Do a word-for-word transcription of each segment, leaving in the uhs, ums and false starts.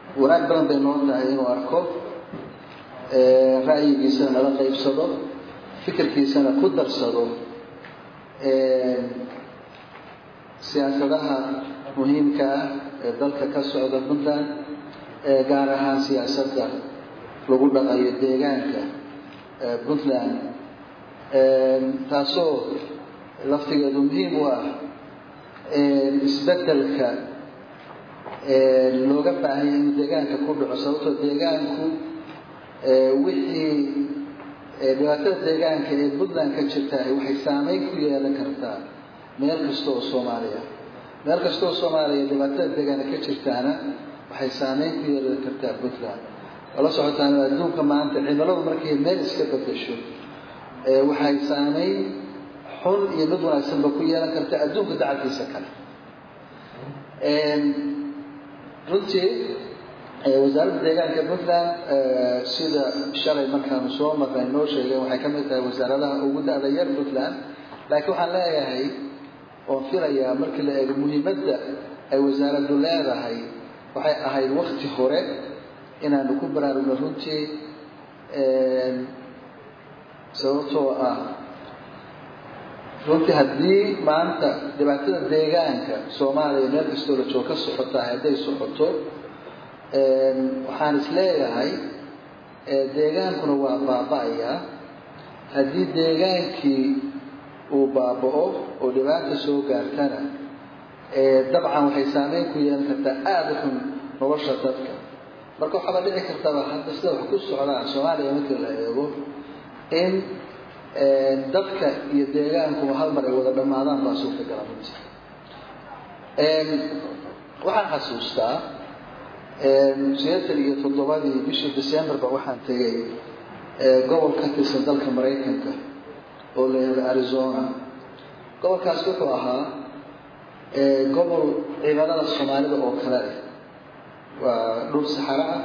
wanaag badan bay noo tahay inuu arko ra'yigiisana nala qaybsado fikirkiisana ku darsado siyaasadaha muhiimka ah ee dalka ka socda Puntland gaar ahaan siyaasadda lagu dhaqayo deegaanka Puntland taasoo laftigeedu muhiim u ah isbeddelka looga baahan yahay in deegaanka ku dhaco sababtoo deegaanku wixii dhibaatada deegaanka ee Puntland ka jirta waxay saameyn ku yeelan kartaa meel kasta oo Soomaaliya meel kasta oo Soomaaliya dhibaatada deegaanka ka jirtaana waxay saameyn ku yeelan kartaa Puntland wala socotaan adduunka maanta cimiladu markay meel iska bedesho waxay saameyn xun iyo mid wanaagsan ku yeelan kartaa adduunka dacalkiisa kale runtii wasaaradda deegaanka Puntland sida shalay markaan soo marnay noo sheegay waxay ka mid tahay wasaaradaha ugu da'da yar Puntland laakiin waxaan leeyahay oo filayaa markii la eego muhiimadda ay wasaaraddu leedahay waxay ahayd waqti hore inaanu ku baraarugno runtii sababtoo ah runtii haddii maanta dhibaatada deegaanka Soomaaliya meel kastoo la joogo ka socota hadday socoto waxaan isleeyahay deegaankuna waa baaba'aya haddii deegaankii uu baaba'o oo dhibaato soo gaartana dabcan waxay saameyn ku yeelan kartaa aada u xun nolosha dadka marka waxaa dhici kartaba hadda sida wax ku socdaan Soomaaliya marka la eego in dadka iyo deegaanku hal mar ay wada dhamaadaan baa suurtagal ah waxaan xasuustaa sideetan iyo toddobadii bishii December ba waxaan tagay gobol ka tirsan dalka Mareykanka oo la yiraahdo Arizona gobolkaas wuxuu ahaa gobol ciidamada Soomaalida oo kale ah waa dhul saxara ah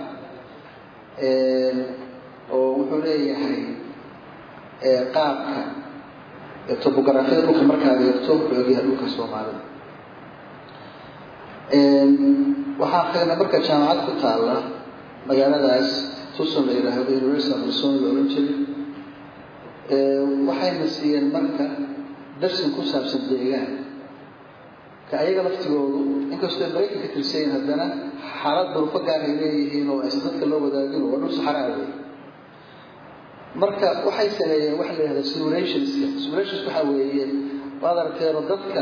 oo wuxuu leeyahay qaabka topography dhulka markaa eegto xoogga dhulka Soomaalida waxaa qeybna marka jaamacad ku taala magaaladaas Tucson la yiraahdo University of Arizona oo injineer waxay nasiyeen marka darsin ku saabsan deegaan ka ayaga laftigoodu inkastoo Mareykanka ka tirsan haddana xaalad dhulka gaar ah leeyihiin oo ay dadka loo wadaagin oo dhul saxara ah marka waxay sameeyeen wax la yiraahdo simulations simulations waxa weeye waad aragteen dadka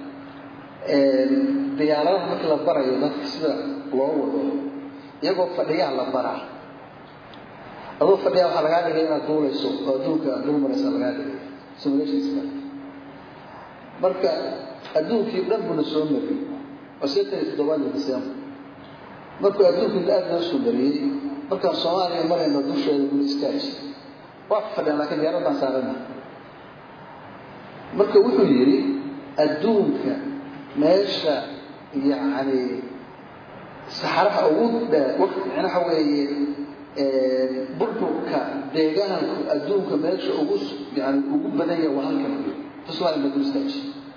diyaaradaha marka la barayo dadka sida loo wado iyagoo fadhiya la baraa adoo fadhiya waxa laga dhigay inaad duulayso oo adduunka dulmaraysa laga dhigay simulations marka adduunkii dhan buu soo maray oo sideetan iyo toddoba December marka adduunka aad loo soo mariyay marka Soomaaliya marayna dusheeda buu iskaashi wax fadhiya laakiin diyaaradaha saarana marka wuxuu yiri adduunka meesha yani saxaraha ugu dheer waqti waxa weeye burburka deegaanka adduunka meesha ugu yani ugu badan yahay waa halkan tuswaal madustaaji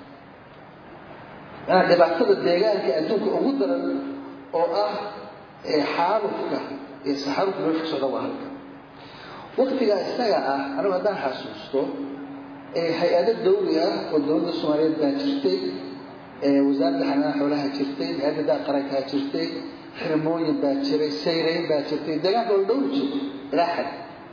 ana dhibaatada deegaanka adduunka ugu daran oo ah xaalufka ee saxaraha meesha soo waa halkan waqtiga isaga ah anigu haddaan xasuusto hay-ado dawli ah oo dowladda Soomaaliyeed baa jirtay wasaaradda xanaanada xoolaha jirtay hay'adda qaranka jirtay xirmooyin baa jiray sayreyn baa jirtay deegaanka oo dhow jiray ilaa xad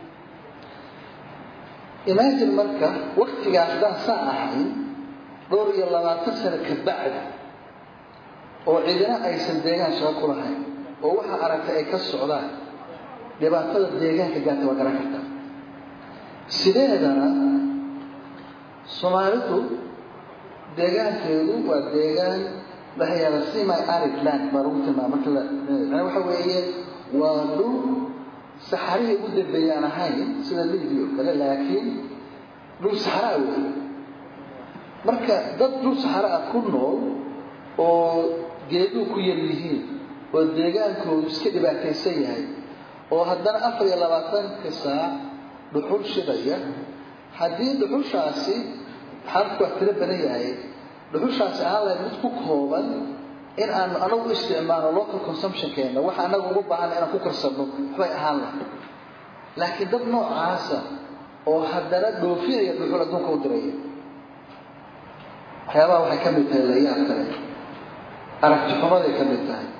imagine marka waqtigaas daan saa ahayn dhowr iyo labaatan sano ka bacdi oo cidina aysan deegaan shaqo ku lahayn oo waxa aragtay ay ka socdaan dhibaatada deegaanka gaarta waa garan kartaa sideedana Soomaalidu deegaankeedu waa deegaan waxyaala semi arid land marunta marka la waxa weeye waa dhul saxarihi u dambeeyaan ahayn sida Liibiyo kale laakiin dhul saxara ah marka dad dhul saxara ah ku nool oo geedu ku yar yihiin oo deegaankoodu iska dhibaataysan yahay oo haddana afar iyo labaatan saac dhuxul shidaya haddii dhuxushaasi xarku tiro badan yahay dhuxushaasi aan la mid ku kooban in aan anagu isticmaalo local consumption keena waxa anagu ugu baahan inaan ku karsano waxay ahaan lahayd laakiin dad noocaasa oo haddana dhoofinaya dhuxul adduunka u diraya waxyaabaha waxay ka mid tahay layaab kale aragti xumaday ka mid tahay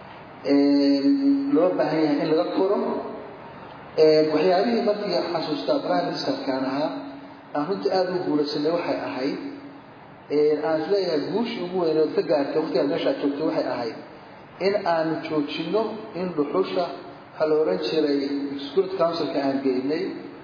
loo baahan yahay in laga koro waxyaabihii markii xasuustaa prime ministerkan ahaa aan runtii aada u guulaysanay waxay ahayd aan isleeyahay guushii ugu weyneed ka gaartay waqtigaad meeshaa joogtay waxay ahayd in aanu joojino in dhuxusha waxaa la oran jiray security councilka aan geynay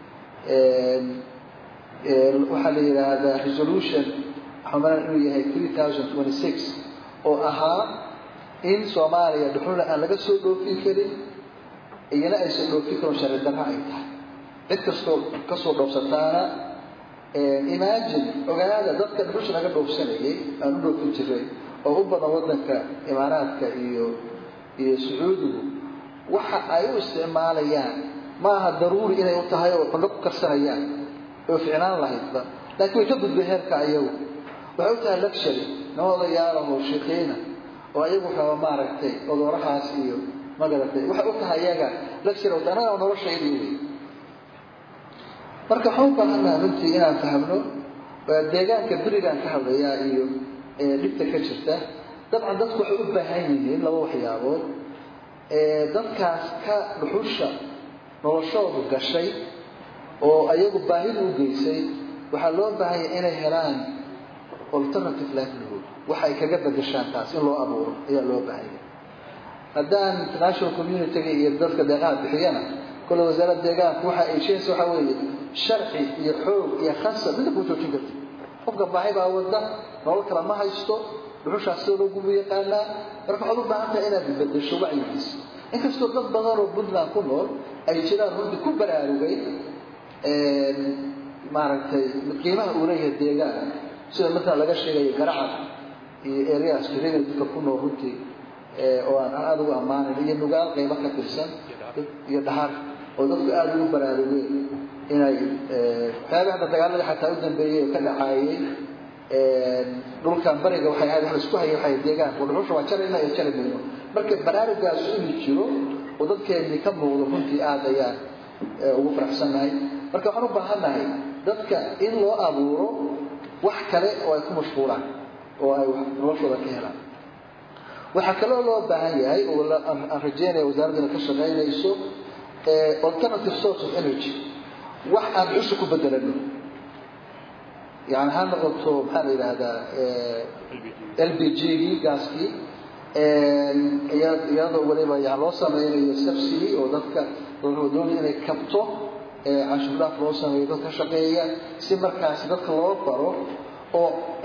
waxaa la yidhaahdaa resolution waxaa maran inuu yahay three thousand twenty six oo ahaa in soomaaliya dhuxulna aan laga soo dhoofin karin iyana aysan dhoofin karin sharci darro ay tahay cid kastoo kasoo dhoofsataana imagine ogaada dadka dhuxusha laga dhoofsanayay aan u dhoofin jiray oo u badan wadanka imaaraadka iyo iyo sacuudigu waxa ay u isticmaalayaan maaha daruuri inay u tahay oo cunno ku karsanayaan oo ficnaan lahaydba laakiin way ka gudbay heerka ayagu waxay u tahay luxury nooda yaalaho sheekeyna oo ayagu waxaa maaragtay odoorahaas iyo magaratay waxay u tahay iyaga luxury oo anaga noloshaydi wey marka waxaan u baahannaha runtii inaan fahmno deegaanka berigaan ka hadlayaa iyo dhibta ka jirta dabcan dadku waxay u baahan yihiin laba waxyaabood dadkaas ka dhuxusha noloshoodu gashay oo ayagu baahida u geysay waxaa loo baahan yahay inay helaan alternative livelihood waxa ay kaga bedeshaan taas in loo abuuro ayaa loo baahan yahay haddaan international community-ga iyo dadka deeqaha bixiyana kole wasaaradda deegaanku waxa ay sheegaysa waxaa weeye sharci iyo xoog iyo khasab midna kuu joojin karta qofka baahi baa wada nolol kale ma haysto dhuxushaas soo loo gubu yaqaanaa marka waxaad u baahan tahay inaad bedesho wacyigiisa inkastoo dad badan oo puntland ku nool ay jiraan runtii ku baraarugay maaragtay qiimaha uu leeyahay deegaan sida markaa laga sheegayo garacad iyo areas reer dadka ku nool runtii oo aan aada ugu ammaanayn iyo nugaal qaybo ka tirsan iyo dhahar oo dadku aada ugu baraarugeen inay waxyaabaha hadda dagaaladii xataa u dambeeyey oo ka dhacaayay dhulkan bariga waxay ahayd wax la isku hayay waxay deegaanka dhuxusha waa jarayna iyo jari mayno marka baraarugaas inuu jiro oo dadkeennii ka muuqdo runtii aada ayaan ugu faraxsannahay marka waxaan u baahannahay dadka in loo abuuro wax kale oo ay ku mashquulaan oo ay noloshooda ka helaan waxaa kaloo loo baahan yahay oo aan rajeynaya wasaaraddana ka shaqaynayso alternative source of energy wax aan dhuxusha ku bedelano يعني هذا قلته محل إلى هذا إل بي جي غازكي يادو وليبا يعني لوصا ما يسبسي وذلك الهدون إنه كبتو عشان لا لوصا ما يدوك شقية سمر كاس ذلك الله برو أو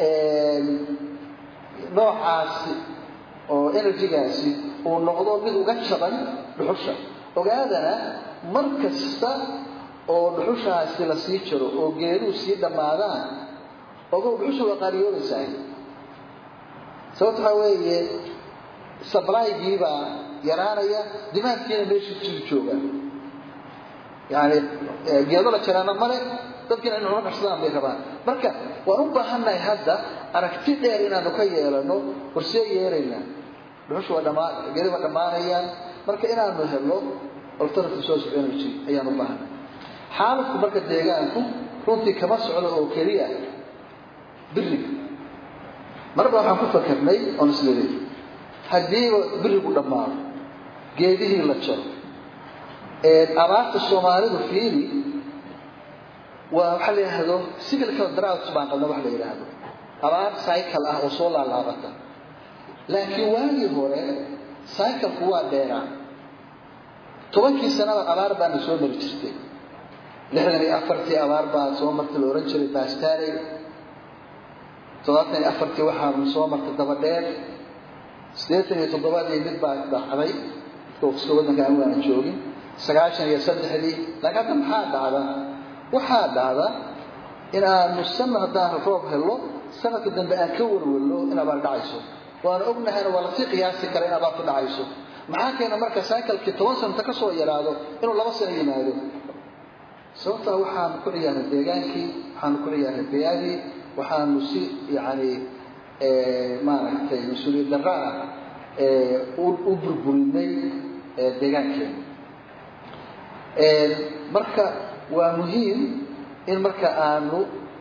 نوع عاسي أو إنرجي غازي ونقضوا منه قشرا بحشة وهذا مركز oo dhuxushaasi la sii jiro oo geeruhu sii dhamaadaan oo dhuxushu waa qaaliyoonaysaa sababta waxa weeye supply-gii baa yaraanaya demand-kiina meesha sii jooga yani geedo la jaraana male dadkina in cunno qarsadaan bay rabaan marka waan u baahannahay hadda aragti dheer inaanu ka yeelano horsee yeeraynaa dhuxushu waa dhamaa geedo waa dhamaanayaan marka inaanu helno alternative source of energy ayaan u baahannahay xaaladku marka deegaanku runtii kama socdo oo keliya biriga marba waxaan ku fakarnay oon isleeday haddii birigu dhammaado geedihii la jaro abaarta soomaalidu fiili waa waxa la yidhaahdo cyclical drought baan qabna wax la yidhaahdo abaar cycle ah oo soo laalaabata laakiin waagii hore cycleku waa dheeraa tobankii sanaba abaar baana soo mari jirtay lixdan iyo afartii abaar baa soo martay la oran jiray baastaaley toddobaatan iyo afartii waxaa soo martay dabadheer siddeetan iyo toddobaadii mid baa dhacday dadka waddanka aan waan joogin sagaashan iyo saddexdii laakiin hadda maxaa dhacda waxaa dhacda in aanu sanno haddaan roob helo sanadka dambe aan ka warwalno in abaar dhacayso waana ognahayna waa lasii qiyaasi kara in abaartu dhacayso maxaa keena marka cyclekii toban sanata ka soo yaraado inuu laba sano yimaado sababta waxaan ku ciyaarnay deegaankii waxaan ku ciyaarnay beeyadii waxaanu si yani maaragtay mas-uuliyad darro ah u burburinay deegaankeena marka waa muhiim in marka aanu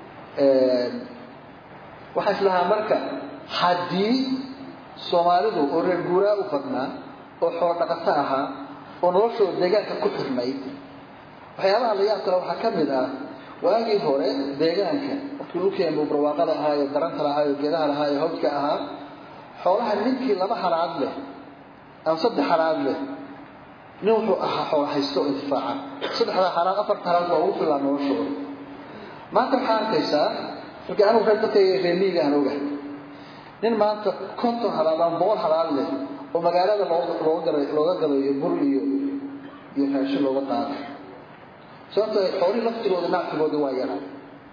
waxa islaha marka hadii Soomaalidu oo reer guuraa u badnaa oo xoolo dhaqato ahaa oo noloshooda deegaanka ku xirmay waxyaabaha la yaab kale waxa kamid ah waagii hore deegaanka waqtii uu keenay barwaaqada ahaa iyo daranta lahaa iyo geedaha lahaa iyo hawdka ahaa xoolaha ninkii laba halaad leh ama saddex halaad leh nin wuxuu ahaa xoolo haysto intifaaca saddexda halaad afar halaad waa ugu filan noloshooda maanta waxaa arkaysaa markii aanu reer dadka reemiga aan ogahay nin maanta konton halaad ama boqol halaad leh oo magaalada looga galay looga galayo bur iyo iyo raashin looga qaado sababtoo ah xoolo laftirooda nacfigooda waa yaraa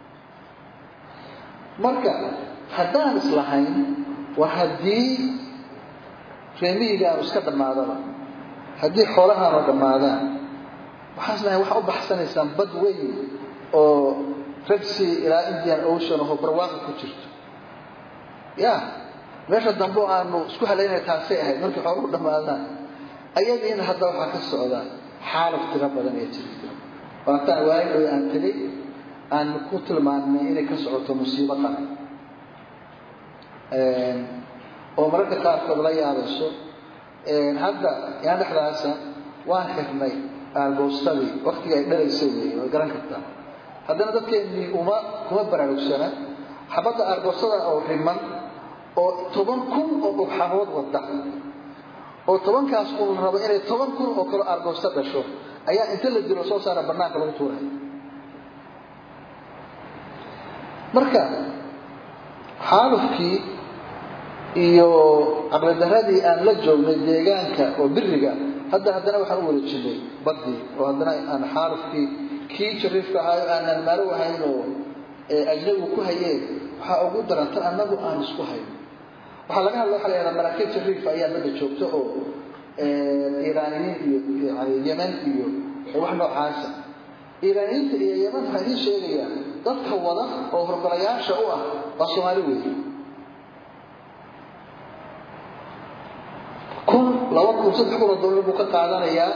marka haddaan islahayn waa haddii reemiga aan iska dhamaadaba haddii xoolaha aan dhamaadaan waxaan islahayn waxa u baxsanaysaan bad weyn oo Rebsi ila Indian Ocean oo barwaaqo ku jirto ya meesha dambo aanu isku haleynay taasay ahayd markii xooluhu dhamaadaan ayadiina hadda waxa ka socda xaalad tira badan ee jirta waata waayay aan tiri aan ku tilmaanay inay ka socoto musiibo qaran ee oo marka qaarkood la yaabayso ee hadda yaan dhaxlaasa waan xirnay argoostadii waqtiga ay dhalaysay way garan kartaa haddana dadkeenii uma kuma baraarugsana xabada argoosada oo riman oo toban kun oo dhagxamood wada oo toban kaas oo rabo inay toban kun oo kala argoosta dhasho ayaa inta la dilo soo saara barnaamij lagu tuuray marka xaalufkii iyo aqladaradii aan la joognay deegaanka oo biriga hadda haddana waxaan u wareejinay badii oo haddana aan xaalufkii kii jariifka ahaa aan maaro ahayn oo ajnabi ku hayeen waxa ugu daranta anagu aan isku hayno waxa laga hadlaa waxa la yiraahdaa maraakiib jariif ayaa bada joogto oo Iiraaniyiin iyo Yemen iyo wax noocaas Iiraaniyiinta iyo Yemen waxay sheegayaan dadka wada oo horgalayaasha u ah waa Soomaali weey kun laba kun saddex kun oo dollar buu ka qaadanayaa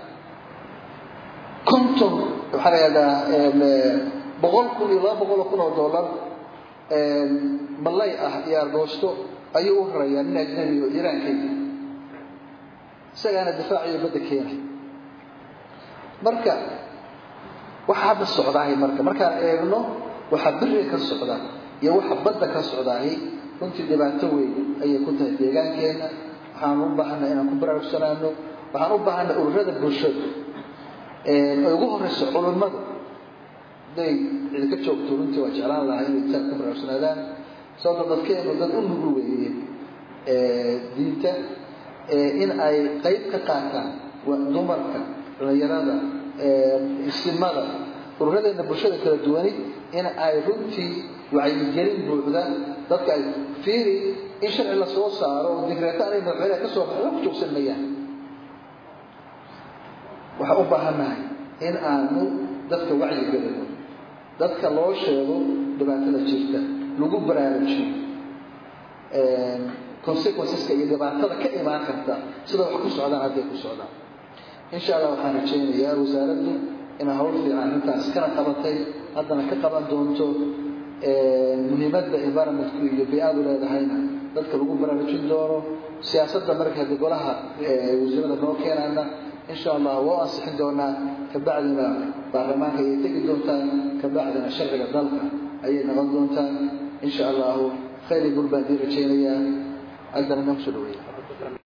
konton waxa la yiraahdaa boqol kun iyo laba boqol kun oo dollar ee malay ah iyo argoosto ayuu u rarayaan in ajnabi oo Iiraanka sagana difaaciyo bada keenay marka waxa hadda socdaahay marka marka eegno waxa biriga ka socda iyo waxa bada ka socdaahay runtii dhibaato weyn ayay ku tahay deegaankeena waxaan u baahanaa inaan ku baraarugsanaano waxaan u baahanaa ururada bulshada ee ugu horeyso culimada day idinka joogto runtii waa jeclaan lahaa inay intaan ku baraarugsanaadaan sababtoo dadkeenu dad u nugul weeye ee diinta ee in ay qayb ka qaataan dumarka dhalinyarada ee ismada ururada bulshada kala duwan in ay runtii wacyigelin buuxda dadka ay fiiri in sharci la soo saaro oo digreetaan ay madaxweynaha ka soo baxo ku joogsanayaan waxa u baahanahay in aanu dadka wacyigelino dadka loo sheego dhibaatada jirta lagu baraarujiyo ee consequences iyo dhibaatada ka imaan karta sida wax ku socdaan hadii ku socdaan insha Allah waxaan rajaynayaa wasaaraddu in hawl fiican intaas kana qabatay haddana ka qaban doonto ee muhiimadda environmentka iyo bi'aadu leedahayna dadka lagu baraarujin doono siyaasadda marka golaha ee wasiirada loo keenana insha Allah waa ansixin doonaa ka bacdina baarlamaanka ay tagi doontaan ka bacdina sharciga dalka ayay noqon doontaan insha Allah khayr gulbaan rajaynayaa عندنا نمشي